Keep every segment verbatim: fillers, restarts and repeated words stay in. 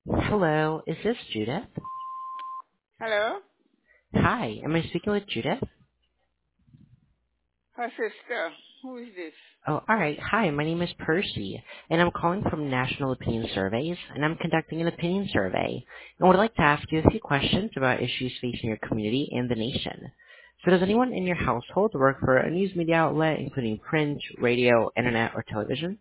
Hello, is this Judith? Hello? Hi, am I speaking with Judith? Her sister. Who is this? Oh, alright. Hi, my name is Percy, and I'm calling from National Opinion Surveys, and I'm conducting an opinion survey, and would like to ask you a few questions about issues facing your community and the nation. So does anyone in your household work for a news media outlet, including print, radio, internet, or television?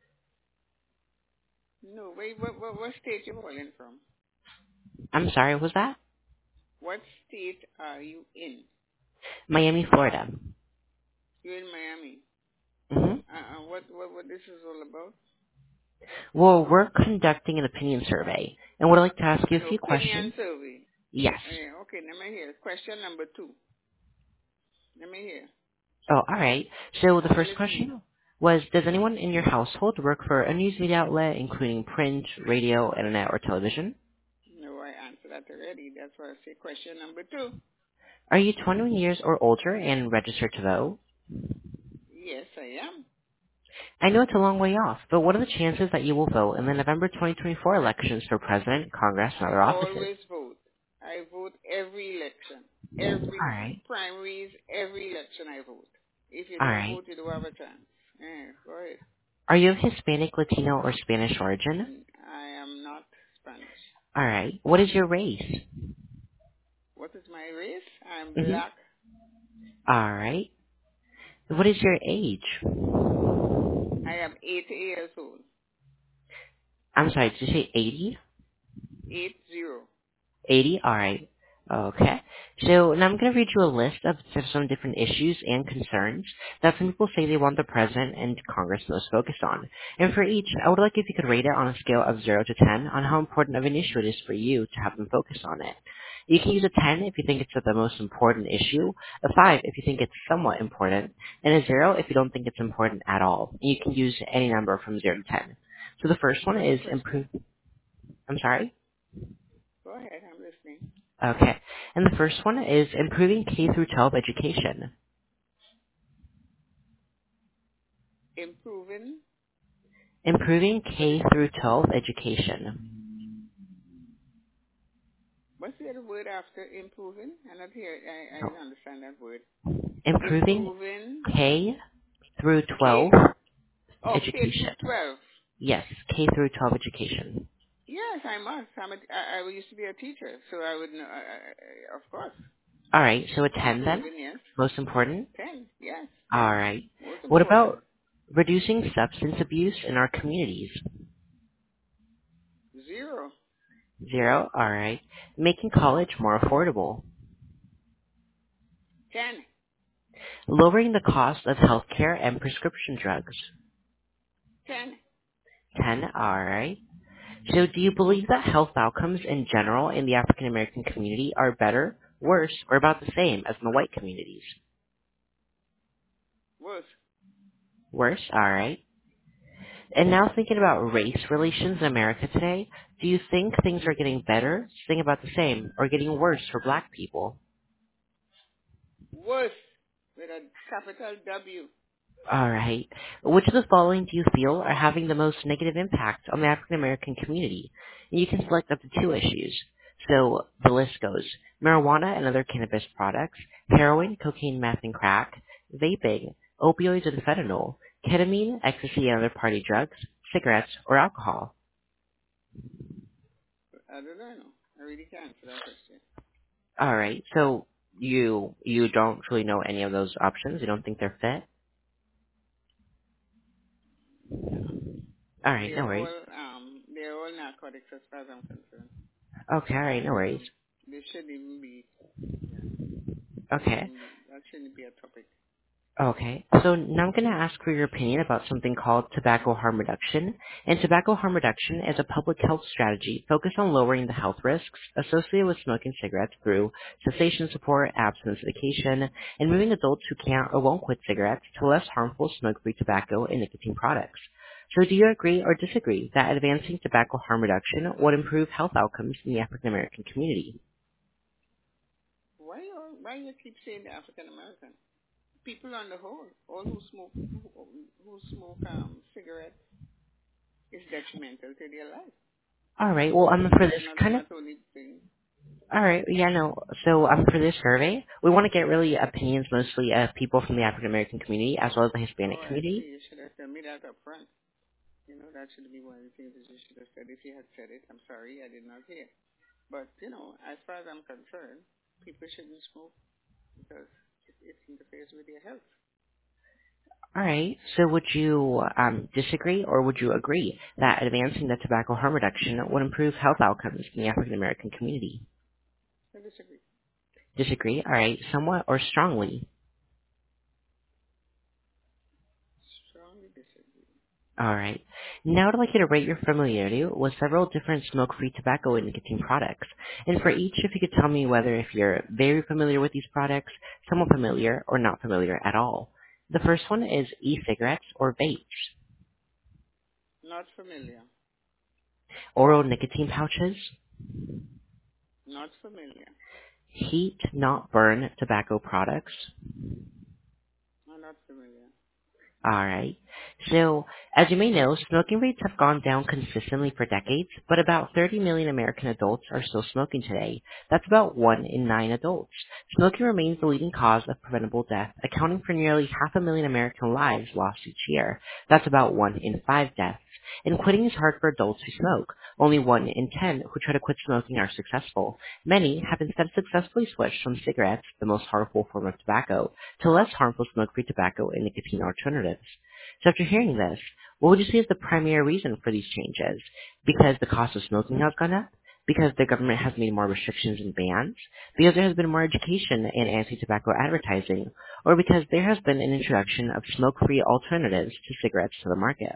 No, wait, what, what, what state you calling from? I'm sorry, was that? What state are you in? Miami, Florida. You're in Miami. Mm-hmm. Uh, uh, what, what, what this is all about? Well, we're conducting an opinion survey, and would like to ask you An a few opinion questions. survey. Yes. Uh, okay, let me hear. Question number two. Let me hear. Oh, all right. So the I'm first listening. question was, does anyone in your household work for a news media outlet, including print, radio, internet, or television? No, I answered that already. That's why I say question number two. Are you twenty-one years or older and registered to vote? Yes, I am. I know it's a long way off, but what are the chances that you will vote in the November twenty twenty-four elections for president, Congress, and I other offices? always vote. I vote every election. All Every right. primaries, every election I vote. If you All don't right. vote, you don't have a chance. Yeah, go ahead. Are you of Hispanic, Latino, or Spanish origin? Mm, I am not Spanish. All right. What is your race? What is my race? I'm Mm-hmm. black. All right. What is your age? I am eighty years old. I'm sorry, did you say eighty? Eight zero. eighty? Alright. Okay. So now I'm going to read you a list of some different issues and concerns that some people say they want the President and Congress most focused on. And for each, I would like if you could rate it on a scale of zero to ten on how important of an issue it is for you to have them focus on it. You can use a ten if you think it's the most important issue, a five if you think it's somewhat important, and a zero if you don't think it's important at all. You can use any number from zero to ten. So the first one What's the is question? improve. I'm sorry? Go ahead. I'm listening. Okay. And the first one is improving K through twelve education. Improving. Improving What is? K through twelve education. What's the other word after improving? I not hear. I I Oh. didn't understand that word. Improving Improving K through K. twelve Oh, K through education. twelve. Yes, K through twelve education. Yes, I must. I'm a, I, I used to be a teacher, so I would know. I, I, I- of course, All right, so a ten then? improving. Yes, Most important? ten. Yes, All ten. right. Most What important. about reducing substance abuse in our communities? Zero. Zero. All right. Making college more affordable. Ten. Lowering the cost of healthcare and prescription drugs. Ten. ten. All right. So do you believe that health outcomes in general in the African American community are better, worse, or about the same as in the white communities? Worse. Worse? Alright. And now thinking about race relations in America today, do you think things are getting better, staying about the same, or getting worse for black people? Worse. With a capital W. Alright. Which of the following do you feel are having the most negative impact on the African American community? And you can select up to two issues. So the list goes marijuana and other cannabis products, heroin, cocaine, meth, and crack, vaping, opioids and fentanyl, ketamine, ecstasy, and other party drugs, cigarettes, or alcohol. I don't know. I really can't answer that question. Alright, so you you don't really know any of those options? You don't think they're fit? No. Alright, no They're worries. all um. They're all narcotics as far as I'm concerned. Okay, alright, no worries. So they shouldn't even be. Yeah. They Okay. shouldn't be. That shouldn't be a topic. Okay, so now I'm going to ask for your opinion about something called tobacco harm reduction. And tobacco harm reduction is a public health strategy focused on lowering the health risks associated with smoking cigarettes through cessation support, abstinence education, and moving adults who can't or won't quit cigarettes to less harmful smoke-free tobacco and nicotine products. So do you agree or disagree that advancing tobacco harm reduction would improve health outcomes in the African American community? Why you why you keep saying the African American? People on the whole, all who smoke who, who smoke um cigarettes is detrimental to their life. All right. Well, um, for That's this not kind of not only thing. All right. Yeah, no. So um, for this survey, we want to get really opinions mostly of people from the African American community as well as the Hispanic Oh, I community. see. You should have told me that up front. You know, that should be one of the things that you should have said. If you had said it, I'm sorry, I did not hear. But, you know, as far as I'm concerned, people shouldn't smoke because it, it interferes with their health. All right. So would you um, disagree or would you agree that advancing the tobacco harm reduction would improve health outcomes in the African American community? I disagree. Disagree. All right. Somewhat or strongly. Strongly disagree. All right. Now I'd like you to rate your familiarity with several different smoke-free tobacco and nicotine products. And for each, if you could tell me whether if you're very familiar with these products, somewhat familiar, or not familiar at all. The first one is e-cigarettes or vapes, Not familiar. oral nicotine pouches, Not familiar. heat not burn tobacco products. I'm not familiar. All right. So, as you may know, smoking rates have gone down consistently for decades, but about thirty million American adults are still smoking today. That's about one in nine adults. Smoking remains the leading cause of preventable death, accounting for nearly half a million American lives lost each year. That's about one in five deaths. And quitting is hard for adults who smoke. Only one in ten who try to quit smoking are successful. Many have instead successfully switched from cigarettes, the most harmful form of tobacco, to less harmful smoke-free tobacco and nicotine alternatives. So after hearing this, what would you say is the primary reason for these changes? Because the cost of smoking has gone up? Because the government has made more restrictions and bans? Because there has been more education and anti-tobacco advertising? Or because there has been an introduction of smoke-free alternatives to cigarettes to the market?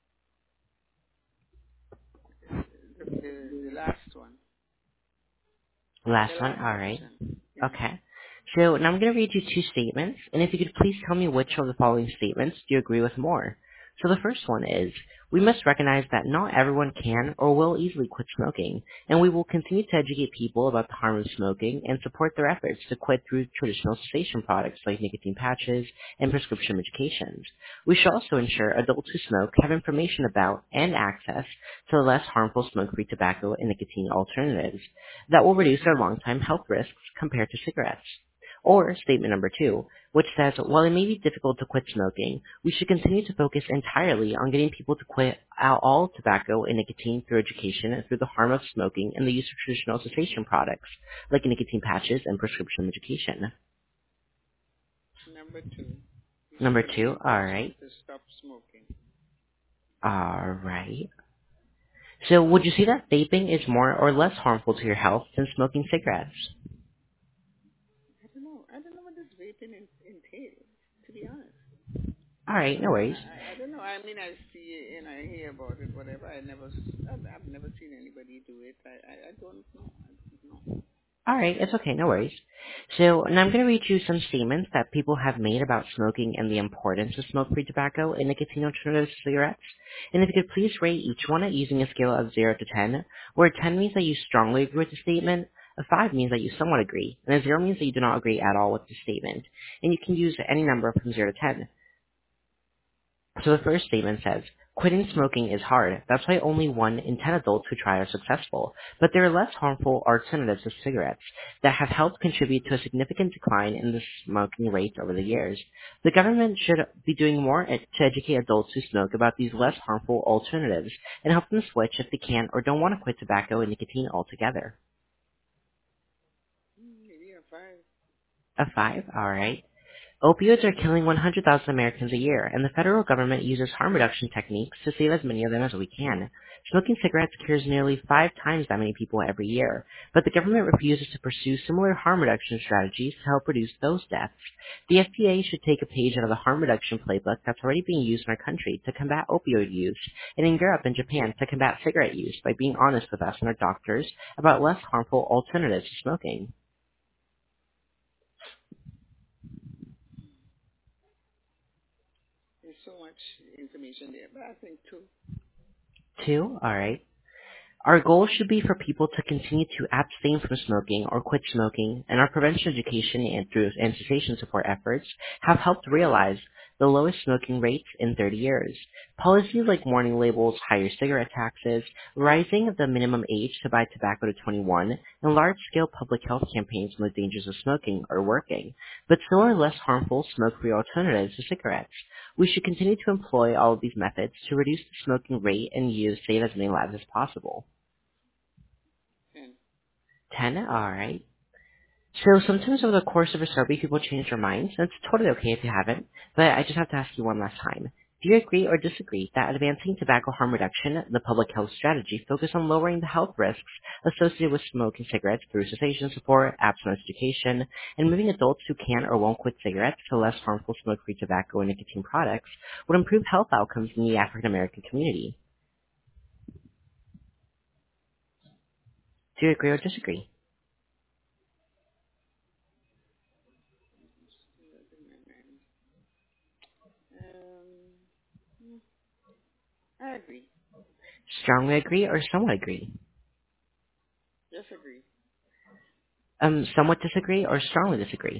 The, the, the last one. The Last one? last Alright. option. Yeah. Okay. So now I'm going to read you two statements, and if you could please tell me which of the following statements do you agree with more. So the first one is, we must recognize that not everyone can or will easily quit smoking, and we will continue to educate people about the harm of smoking and support their efforts to quit through traditional cessation products like nicotine patches and prescription medications. We should also ensure adults who smoke have information about and access to less harmful smoke-free tobacco and nicotine alternatives that will reduce their long-term health risks compared to cigarettes. Or statement number two, which says, while it may be difficult to quit smoking, we should continue to focus entirely on getting people to quit out all tobacco and nicotine through education and through the harm of smoking and the use of traditional cessation products, like nicotine patches and prescription medication. Number two. You should Number two, educate people alright, to stop smoking. alright. So would you say that vaping is more or less harmful to your health than smoking cigarettes? I don't know. I don't know what this vaping in, entails, to be honest. Alright, no worries. I, I don't know. I mean, I see it and I hear about it, whatever. I never, s- I've, I've never seen anybody do it. I, I, I don't know. I don't know. Alright, it's okay, no worries. So, now I'm going to read you some statements that people have made about smoking and the importance of smoke-free tobacco and nicotine alternatives to cigarettes. And if you could please rate each one at using a scale of zero to ten, where ten means that you strongly agree with the statement, a five means that you somewhat agree, and a zero means that you do not agree at all with the statement. And you can use any number from zero to ten. So the first statement says, quitting smoking is hard. That's why only one in ten adults who try are successful. But there are less harmful alternatives to cigarettes that have helped contribute to a significant decline in the smoking rates over the years. The government should be doing more ed- to educate adults who smoke about these less harmful alternatives and help them switch if they can't or don't want to quit tobacco and nicotine altogether. Hmm, maybe a five. A five? Alright. Opioids are killing one hundred thousand Americans a year, and the federal government uses harm reduction techniques to save as many of them as we can. Smoking cigarettes cures nearly five times that many people every year, but the government refuses to pursue similar harm reduction strategies to help reduce those deaths. The F D A should take a page out of the harm reduction playbook that's already being used in our country to combat opioid use, and in Europe and Japan to combat cigarette use by being honest with us and our doctors about less harmful alternatives to smoking. There's so much information there, but I think two. Two? Alright. Our goal should be for people to continue to abstain from smoking or quit smoking, and our prevention education and through and cessation support efforts have helped realize the lowest smoking rates in thirty years. Policies like warning labels, higher cigarette taxes, rising of the minimum age to buy tobacco to twenty-one, and large-scale public health campaigns on the dangers of smoking are working, but still are less harmful smoke-free alternatives to cigarettes. We should continue to employ all of these methods to reduce the smoking rate and use save as many lives as possible. ten. ten? Alright. So sometimes over the course of a survey, people change their minds. That's totally okay if you haven't, but I just have to ask you one last time. Do you agree or disagree that advancing tobacco harm reduction, the public health strategy, focus on lowering the health risks associated with smoking cigarettes through cessation support, abstinence education, and moving adults who can or won't quit cigarettes to less harmful smoke-free tobacco and nicotine products would improve health outcomes in the African American community? Do you agree or disagree? Um, I agree. Strongly agree or somewhat agree? Disagree. Um, somewhat disagree or strongly disagree?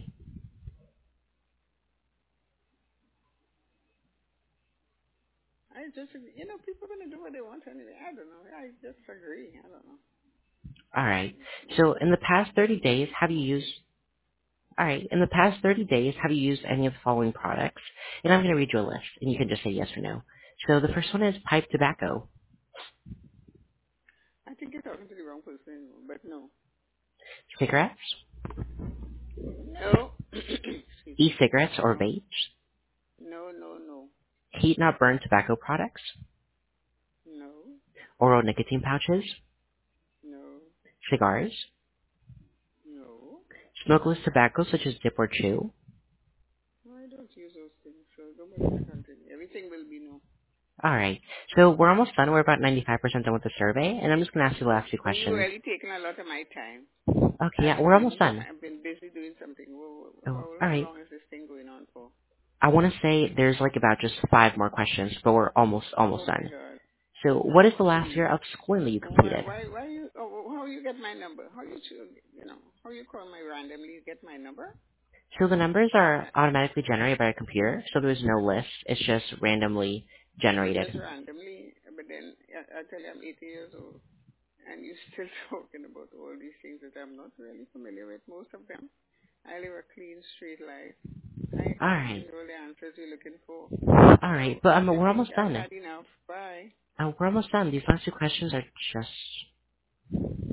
I disagree. You know, people are going to do what they want anyway. I don't know. I disagree. I don't know. All right. So in the past thirty days, have you used all right, in the past thirty days, have you used any of the following products? And I'm going to read you a list, and you can just say yes or no. So the first one is pipe tobacco, I think you're talking to the wrong person, but no. cigarettes, No. Excuse me. e-cigarettes or No. vapes, No, no, no. heat not burn tobacco products, No. oral nicotine pouches, No. cigars, No. smokeless tobacco such as dip or chew. No, I don't use those things, so go back to continue. Everything will be no. All right. So we're almost done. We're about ninety-five percent done with the survey, and I'm just going to ask you the last few Well, you're questions. really taking a lot of my time. Okay, yeah, I've we're been almost done. I've been busy doing something. Well, Oh, how, all how right. long is this thing going on for? I want to say there's like about just five more questions, but we're almost almost Oh my done. God! So, what is the last Please. year of schooling that you Why completed? why why you? Oh, how you get my number? How you choose? You know how you call my randomly? You get my number? So the numbers Uh, are automatically generated by a computer, so there's no list. It's just randomly oh, generated. just randomly. But then I, I tell you, I'm eighty years old, and you're still talking about all these things that I'm not really familiar with. Most of them. I live a clean, straight life. I All can't give right, you all the answers you're looking for. all right, So but I um, we're think almost I've done. had enough. Bye. Uh, we're almost done. These last two questions are just